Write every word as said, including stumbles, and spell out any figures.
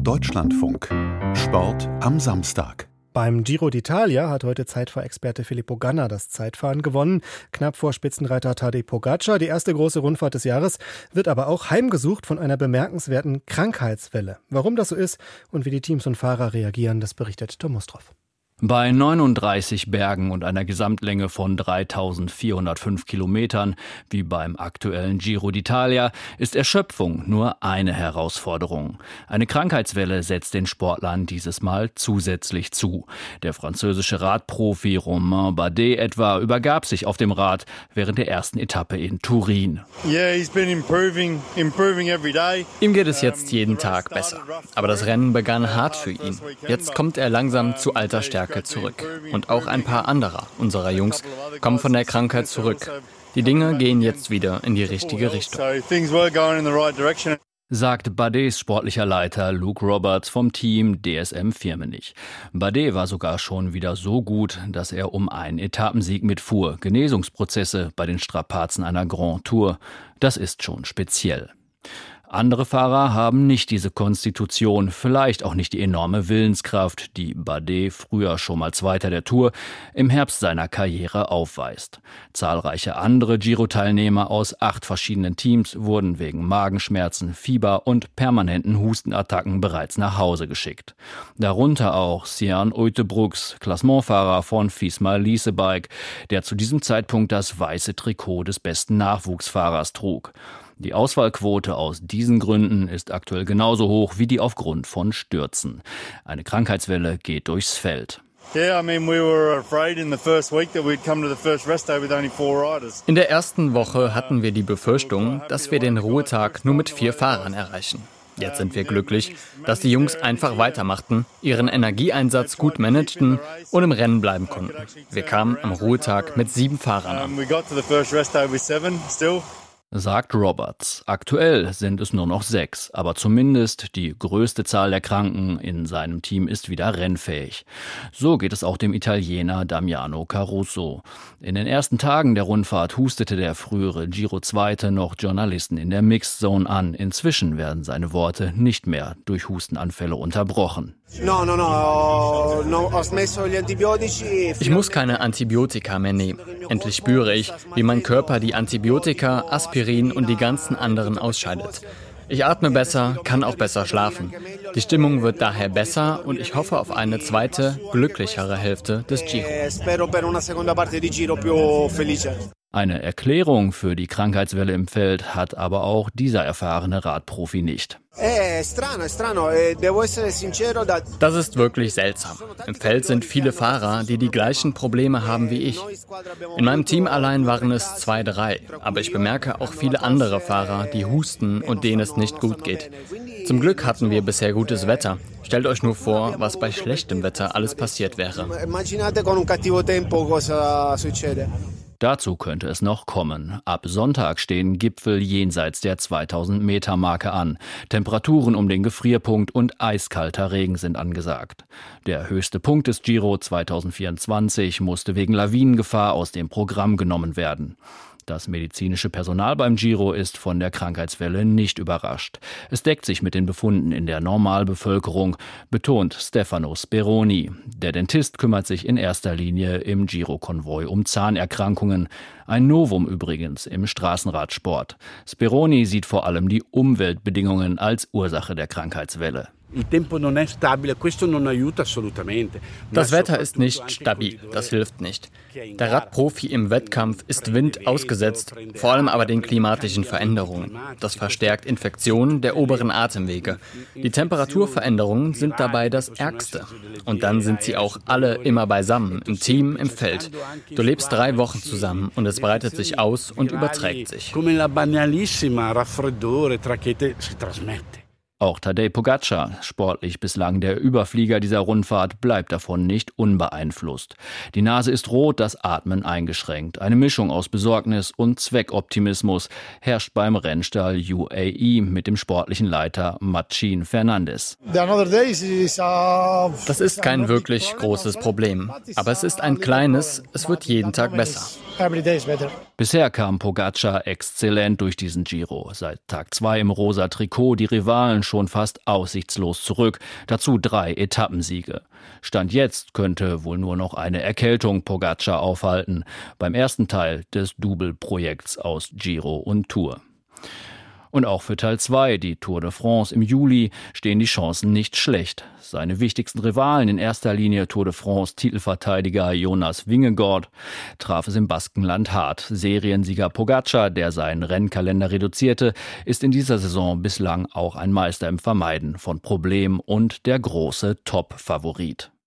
Deutschlandfunk. Sport am Samstag. Beim Giro d'Italia hat heute Zeitfahrexperte Filippo Ganna das Zeitfahren gewonnen. Knapp vor Spitzenreiter Tadej Pogačar. Die erste große Rundfahrt des Jahres wird aber auch heimgesucht von einer bemerkenswerten Krankheitswelle. Warum das so ist und wie die Teams und Fahrer reagieren, das berichtet Tom Ostroff. Bei neununddreißig Bergen und einer Gesamtlänge von dreitausendvierhundertfünf Kilometern, wie beim aktuellen Giro d'Italia, ist Erschöpfung nur eine Herausforderung. Eine Krankheitswelle setzt den Sportlern dieses Mal zusätzlich zu. Der französische Radprofi Romain Bardet etwa übergab sich auf dem Rad während der ersten Etappe in Turin. Yeah, he's been improving, improving every day. Ihm geht es jetzt jeden Tag besser. Aber das Rennen begann hart für ihn. Jetzt kommt er langsam zu alter Stärke zurück. Und auch ein paar anderer unserer Jungs kommen von der Krankheit zurück. Die Dinge gehen jetzt wieder in die richtige Richtung, sagt Bardets sportlicher Leiter Luke Roberts vom Team D S M Firmenich. Bardet war sogar schon wieder so gut, dass er um einen Etappensieg mitfuhr. Genesungsprozesse bei den Strapazen einer Grand Tour, das ist schon speziell. Andere Fahrer haben nicht diese Konstitution, vielleicht auch nicht die enorme Willenskraft, die Bardet, früher schon mal Zweiter der Tour, im Herbst seiner Karriere aufweist. Zahlreiche andere Giro-Teilnehmer aus acht verschiedenen Teams wurden wegen Magenschmerzen, Fieber und permanenten Hustenattacken bereits nach Hause geschickt. Darunter auch Sian Uijtdebroeks, Klassementfahrer von Visma Leasebike, der zu diesem Zeitpunkt das weiße Trikot des besten Nachwuchsfahrers trug. Die Auswahlquote aus diesen Gründen ist aktuell genauso hoch wie die aufgrund von Stürzen. Eine Krankheitswelle geht durchs Feld. In der ersten Woche hatten wir die Befürchtung, dass wir den Ruhetag nur mit vier Fahrern erreichen. Jetzt sind wir glücklich, dass die Jungs einfach weitermachten, ihren Energieeinsatz gut managten und im Rennen bleiben konnten. Wir kamen am Ruhetag mit sieben Fahrern an, sagt Roberts. Aktuell sind es nur noch sechs, aber zumindest die größte Zahl der Kranken in seinem Team ist wieder rennfähig. So geht es auch dem Italiener Damiano Caruso. In den ersten Tagen der Rundfahrt hustete der frühere Giro-Zweite noch Journalisten in der Mixed Zone an. Inzwischen werden seine Worte nicht mehr durch Hustenanfälle unterbrochen. Ich muss keine Antibiotika mehr nehmen. Endlich spüre ich, wie mein Körper die Antibiotika, Aspirin und die ganzen anderen ausscheidet. Ich atme besser, kann auch besser schlafen. Die Stimmung wird daher besser und ich hoffe auf eine zweite, glücklichere Hälfte des Giro. Eine Erklärung für die Krankheitswelle im Feld hat aber auch dieser erfahrene Radprofi nicht. Das ist wirklich seltsam. Im Feld sind viele Fahrer, die die gleichen Probleme haben wie ich. In meinem Team allein waren es zwei, drei. Aber ich bemerke auch viele andere Fahrer, die husten und denen es nicht gut geht. Zum Glück hatten wir bisher gutes Wetter. Stellt euch nur vor, was bei schlechtem Wetter alles passiert wäre. Dazu könnte es noch kommen. Ab Sonntag stehen Gipfel jenseits der zweitausend Meter Marke an. Temperaturen um den Gefrierpunkt und eiskalter Regen sind angesagt. Der höchste Punkt des Giro zweitausendvierundzwanzig musste wegen Lawinengefahr aus dem Programm genommen werden. Das medizinische Personal beim Giro ist von der Krankheitswelle nicht überrascht. Es deckt sich mit den Befunden in der Normalbevölkerung, betont Stefano Speroni. Der Dentist kümmert sich in erster Linie im Giro-Konvoi um Zahnerkrankungen. Ein Novum übrigens im Straßenradsport. Speroni sieht vor allem die Umweltbedingungen als Ursache der Krankheitswelle. Das Wetter ist nicht stabil, das hilft nicht. Der Radprofi im Wettkampf ist Wind ausgesetzt, vor allem aber den klimatischen Veränderungen. Das verstärkt Infektionen der oberen Atemwege. Die Temperaturveränderungen sind dabei das Ärgste. Und dann sind sie auch alle immer beisammen, im Team, im Feld. Du lebst drei Wochen zusammen und es breitet sich aus und überträgt sich. Auch Tadej Pogačar, sportlich bislang der Überflieger dieser Rundfahrt, bleibt davon nicht unbeeinflusst. Die Nase ist rot, das Atmen eingeschränkt. Eine Mischung aus Besorgnis und Zweckoptimismus herrscht beim Rennstall U A E mit dem sportlichen Leiter Marcin Fernandes. Das ist kein wirklich großes Problem, aber es ist ein kleines, es wird jeden Tag besser. Bisher kam Pogacar exzellent durch diesen Giro. Seit Tag zwei im rosa Trikot die Rivalen schon fast aussichtslos zurück. Dazu drei Etappensiege. Stand jetzt könnte wohl nur noch eine Erkältung Pogacar aufhalten. Beim ersten Teil des Double-Projekts aus Giro und Tour. Und auch für Teil zwei, die Tour de France im Juli, stehen die Chancen nicht schlecht. Seine wichtigsten Rivalen, in erster Linie Tour de France-Titelverteidiger Jonas Vingegaard, traf es im Baskenland hart. Seriensieger Pogacar, der seinen Rennkalender reduzierte, ist in dieser Saison bislang auch ein Meister im Vermeiden von Problemen und der große Top-Favorit.